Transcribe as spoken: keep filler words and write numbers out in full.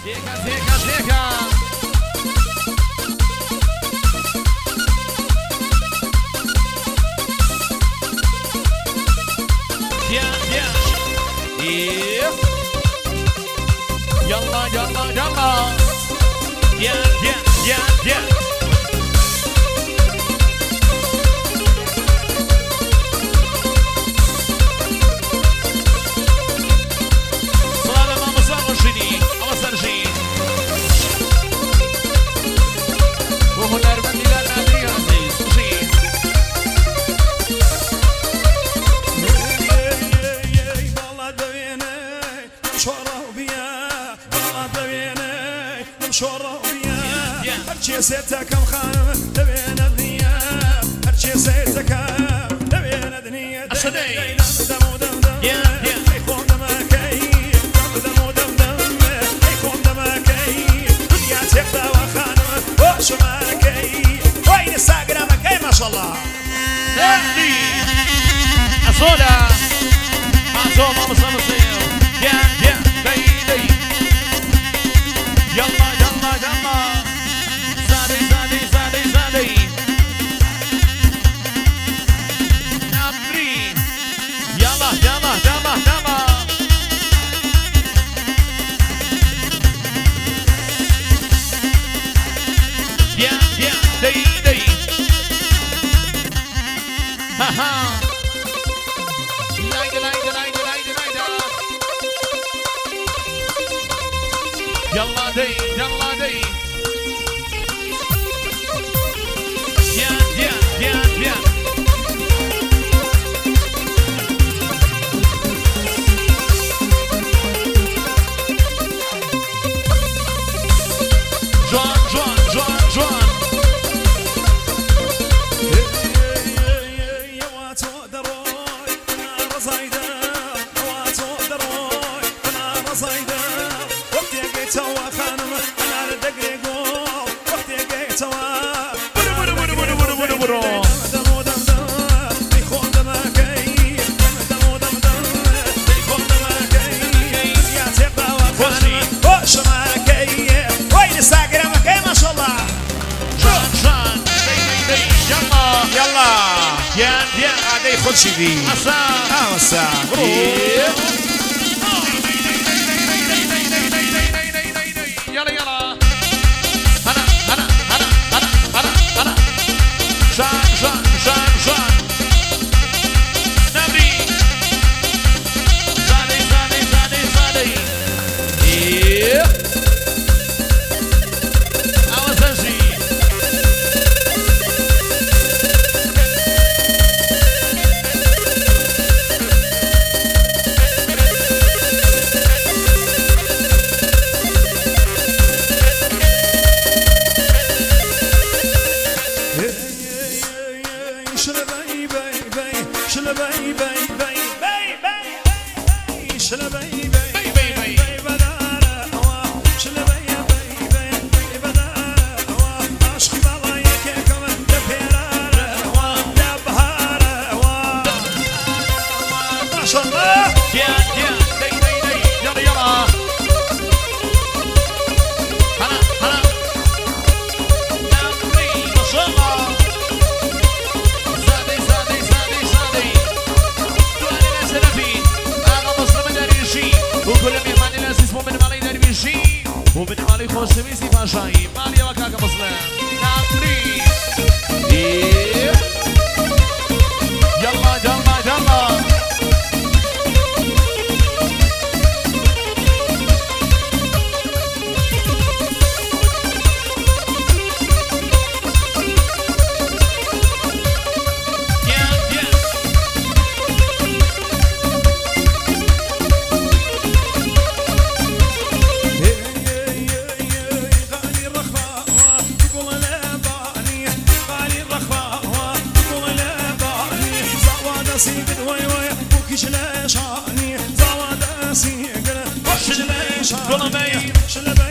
Zeka, zeka, zeka. Yeah, yeah. Yeah. Yalla, yalla, yalla. Yeah, yeah, yeah, yeah. هرچی سیتکم خانم دبین دنیا هرچی سیتکم دبین دنیا أصدقائي دم دم دم يكون دمكي دم دم دم دم يكون دمكي دنيا تقطع وخانم وش ماكي وين انستغرامك ما شاء الله دلي أصولا أصولا ما مصمصير يا يا دي دي يلا يلا يلا زادي زادي زادي زادي نبري يلا يلا يلا يلا يا يا دي دي ها ها لايدا لايدا لايدا لايدا لايدا يلا دي يلا دي يا يا يا يا جوان جوان جوان جوان خد شدي اه وسع يلا يلا هلا هلا هلا هلا هلا هلا شان شان شان شان نبري زادي زادي زادي زادي ايه اوزنجي وبنمالي خوش سويسي باشاي مالي وكاكا مسلم نعمري يلا يلا يلا شلاشاني زواد سيقنا شلاشاني